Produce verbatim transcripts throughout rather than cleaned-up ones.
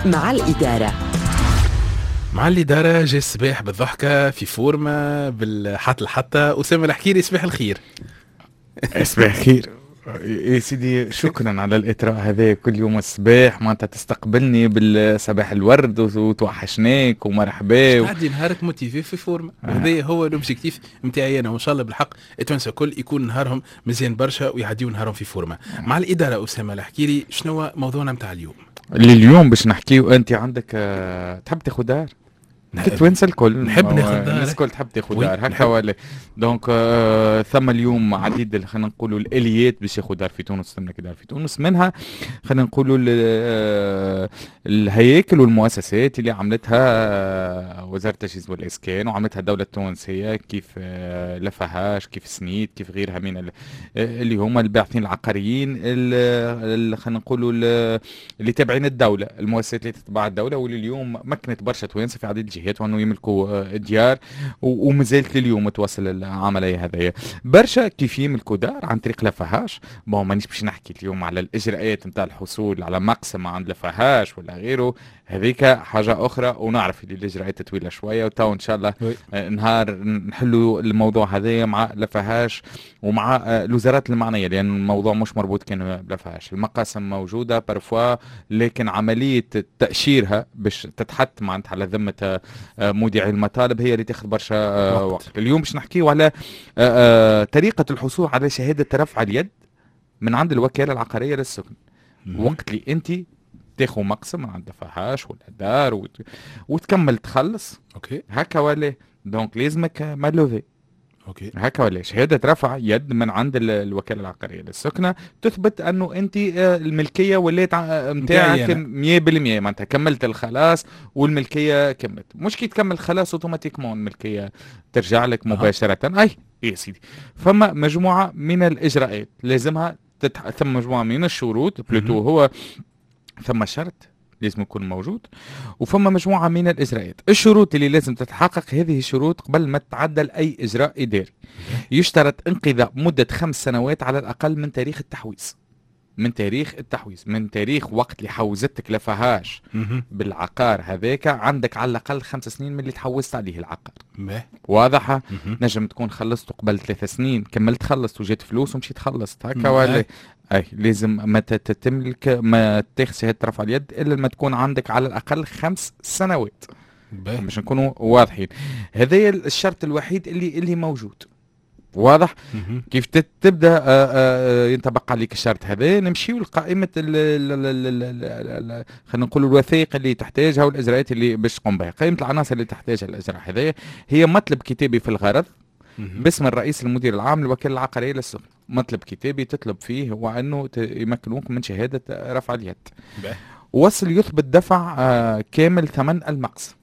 مع الإدارة. مع الإدارة جاي الصباح بالضحكة في فورمة بالحط الحطة. أسامة الحكيري صباح الخير. صباح الخير يا سيدي، شكرا على الإطراء هذا كل يوم الصباح معناتها تستقبلني بالصباح الورد وتوحشناك ومرحبا و... قاعد نهارك موتيفي في فورمة. هذا هو الأوبجيكتيف نتاعي أنا، وإن شاء الله بالحق التوانسة الكل يكون نهارهم مزيان برشا ويعديوا نهارهم في فورمة. مع الإدارة أسامة الحكيري، شنو هو موضوعنا متاع اليوم؟ اللي اليوم باش نحكيو. أنت عندك أه... تحب تاخذ دار؟ كتوانسة الكل نحب ناخذ دار، الناس الكل تحب تاخذ دار هكا ولا؟ دونك آه ثم اليوم عديد خلينا نقولوا الاليات باش ياخذ دار في تونس. ثم دار في تونس منها خلينا نقولوا آه الهياكل والمؤسسات اللي عملتها آه وزاره التجهيز والاسكان وعملتها الدوله التونسيه، كيف آه لفهاش، كيف سنيد، كيف غيرها من ال- اللي هما الباحثين العقاريين ال- خلينا نقولوا اللي تابعين الدوله، المؤسسات اللي تتبع الدوله، واللي اليوم مكنت برشا توانسه في عديد الجهات وانه يملكوا ديار، ومازالت لليوم متواصل العمليه هذه. برشا كيف يملكوا دار عن طريق لفهاش. بون مانيش باش نحكي اليوم على الاجراءات نتاع الحصول على مقسم عند لفهاش ولا غيره، هذيك حاجه اخرى، ونعرف اللي الاجراءات طويله شويه، وتو ان شاء الله نهار نحلوا الموضوع هذا مع لفهاش ومع الوزارات المعنيه، لان الموضوع مش مربوط كان بلفهاش. المقاسم موجوده برفوا، لكن عمليه تاشيرها باش تتحط معناتها على ذمه مودعي المطالب هي اللي تاخذ برشا وقت. وقت اليوم باش نحكيو على طريقه الحصول على شهاده رفع اليد من عند الوكاله العقاريه للسكن. وقت اللي انت تاخذ مقسم من عند فهاش ولا دار وت... وتكمل تخلص اوكي هكا ولا؟ دونك لازمك مالوفي اوكي هكا ولا شهاده رفع يد من عند ال- الوكاله العقاريه للسكنه تثبت انه انت آه، الملكيه ولات نتاعك مية بالمية، معناتها كملت الخلاص والملكيه كملت. مش كي تكمل خلاص اوتوماتيكمون الملكيه ترجع لك مباشره. أه. اي يا سيدي، فما مجموعه من الاجراءات لازمها تتح... ثم مجموعه من الشروط بلوتو، هو ثم شرط لازم يكون موجود، وفما مجموعة من الإجراءات. الشروط اللي لازم تتحقق هذه الشروط قبل ما تعدل أي إجراء إداري. يشترط انقضاء مدة خمس سنوات على الأقل من تاريخ التحويز، من تاريخ التحويز من تاريخ وقت اللي حوزتك لفهاش بالعقار هذاك، عندك على الأقل خمس سنين من اللي تحوزت عليه العقار. واضحة؟ نجم تكون خلصت قبل ثلاث سنين، كملت خلصت وجيت فلوس ومشيت خلصت هكا ولا؟ اي لازم ما تتملك ما تاخذ شهاده رفع اليد الا لما تكون عندك على الاقل خمس سنوات باش نكونوا واضحين. هذا الشرط الوحيد اللي اللي موجود. واضح؟ كيف تبدا ينطبق عليك الشرط هذا؟ نمشيو لقائمه خلينا نقولوا الوثائق اللي تحتاجها والاجراءات اللي باش تقوم بها. قائمه العناصر اللي تحتاجها الاجراء هذا هي مطلب كتابي في الغرض باسم الرئيس المدير العام للوكاله العقاريه للسكن. مطلب كتابي تطلب فيه هو انه يمكنوك من شهاده رفع اليد. وصل يثبت دفع آه كامل ثمن المقسم.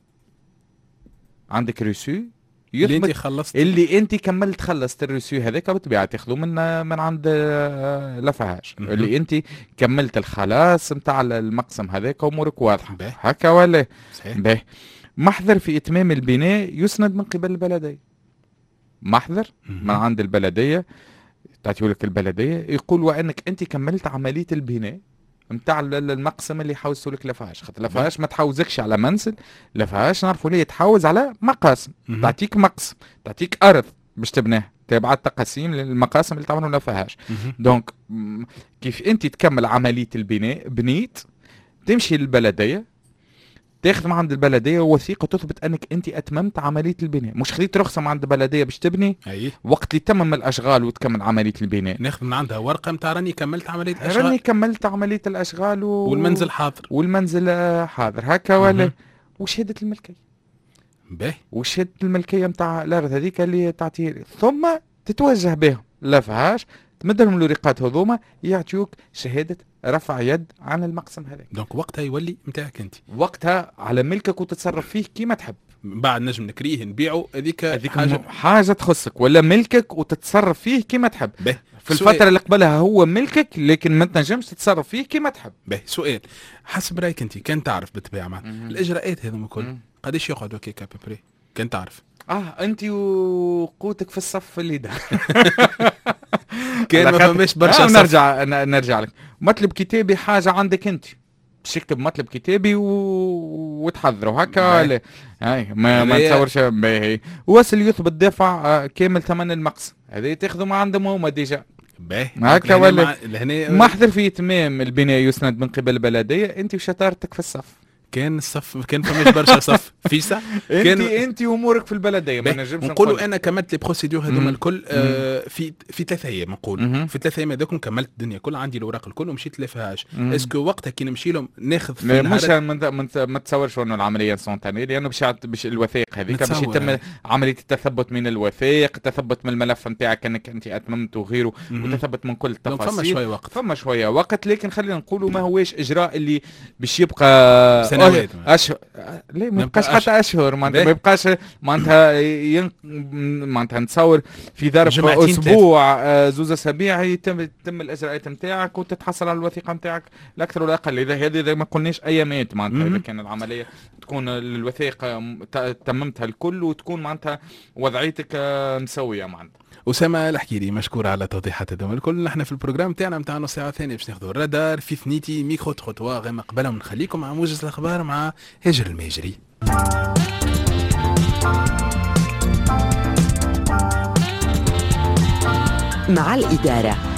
عندك ريسو اللي انت خلصت، اللي انت كملت خلصت الريسو هذاك بالطبيعه تاخذه من من عند آه لفهاش. اللي انت كملت الخلاص نتاع المقسم هذاك امورك واضحه هكا ولا؟ صحيح. محضر في اتمام البناء يسند من قبل البلديه. محضر من عند البلديه تعطيه لك البلديه يقول وانك انت كملت عمليه البناء نتاع المقسم اللي حوزته لك لفهاش. خاطر لفهاش ما تحوزكش على منزل، لفهاش نعرفوا ليه تحوز على مقاسم. تعطيك مقسم، تعطيك ارض باش تبناه تابعة التقاسيم للمقاسم اللي تعملوا لفهاش. دونك كيف انت تكمل عمليه البناء بنيت تمشي للبلديه تاخذ من عند البلديه وثيقه تثبت انك انت اتممت عمليه البناء. مش خذيت رخصه من عند البلديه باش تبني أيه. وقت اللي تمم الاشغال وتكمل عمليه البناء ناخذ من عندها ورقه نتاع راني كملت عمليه الاشغال، راني كملت عمليه الاشغال و... والمنزل حاضر والمنزل حاضر هكا ولا؟ وشهاده الملكيه باهي، وشهاده الملكيه نتاع الارض هذيك اللي تعطيه، ثم تتوجه بهم لفهاش تمد لهم الورقات هذوما يعطيوك شهاده رفع يد عن المقسم هذاك. دونك وقتها يولي نتاعك انت، وقتها على ملكك وتتصرف فيه كيما تحب. بعد نجم نكريه نبيعه، هذيك حاجه حاجه تخصك ولا ملكك وتتصرف فيه كيما تحب. به. في الفتره اللي قبلها هو ملكك لكن ما تنجمش تتصرف فيه كيما تحب. به. سؤال حسب رايك انت كان تعرف بالطبيعه مع الاجراءات هذوما الكل قداش يقعدوا كيكا ببري كان تعرف؟ اه انت وقوتك في الصف اللي ده كان ما فماش برشا. آه نرجع نرجع لك مطلب كتابي حاجه عندك انت باش يكتب مطلب كتابي و... وتحضروا هكا لا هاي ما, ما نتصورش باهي وصل يثبت دافع كامل ثمن المقص هذه تاخذوا ما عندهم هما ديجا باهي هكا ولا لهنا محضر في اتمام البناء يسند من قبل البلديه انت وشطارتك في الصف كان الصف كان فماش برشا صف فيسا كان انت انت امورك في البلديه ما نجمش نقولوا انا كملت لي بروسيدور هذوما الكل آه في في ثلاث ايام نقول في ثلاث ايام هذوكم كملت الدنيا كلها عندي الاوراق الكل ومشيت لافهاش اسكو وقتها كي نمشي لهم ناخذ في مش ما تصورش انه العمليه سونتاني لانه باش باش الوثائق هذيك باش يتم عمليه التثبت من الوثائق التثبت من الملف نتاعك انك انت اتممت وغيره وتثبت من كل التفاصيل فما شويه وقت فما شويه وقت لكن خلينا نقولوا ما هواش اجراء اللي باش يبقى سنوات اشهر لا ما يبقاش حتى اشهر معناتها ما يبقاش معناتها ين... معناتها نتصور في ظرف اسبوع آه زوز اسابيع يتم يتم الاجراءات نتاعك وتتحصل على الوثيقه نتاعك الاكثر والاقل اذا هذه ما قلناش ايامات معناتها اذا كان العمليه تكون الوثيقه تممتها الكل وتكون معناتها وضعيتك آه مسويه معناتها. أسامة الحكيري مشكور على توضيحات هذوما الكل. نحن في البروجرام تاعنا نتاع نص ساعة ثانية باش ناخذوا الرادار في ثنيتي ميكرو تخطوا غير قبلهم نخليكم مع موجز الأخبار مع هاجر الماجري. مع الإدارة